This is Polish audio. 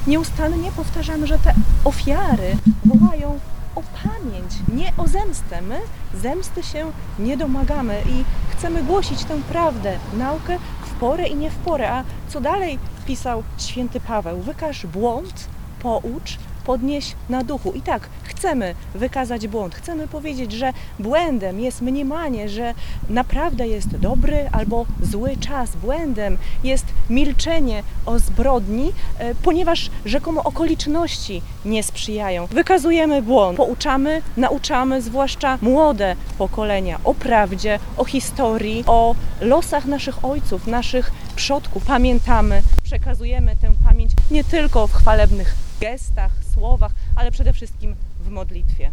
nieustannie powtarzamy, że te ofiary wołają o pamięć, nie o zemstę. My zemsty się nie domagamy i chcemy głosić tę prawdę, naukę w porę i nie w porę. A co dalej pisał święty Paweł? Wykaż błąd, poucz, podnieś na duchu. I tak, chcemy wykazać błąd. Chcemy powiedzieć, że błędem jest mniemanie, że naprawdę jest dobry albo zły czas. Błędem jest milczenie o zbrodni, ponieważ rzekomo okoliczności nie sprzyjają. Wykazujemy błąd, pouczamy, nauczamy, zwłaszcza młode pokolenia o prawdzie, o historii, o losach naszych ojców, naszych przodków. Pamiętamy, przekazujemy tę pamięć nie tylko w chwalebnych gestach, słowach, ale przede wszystkim w modlitwie.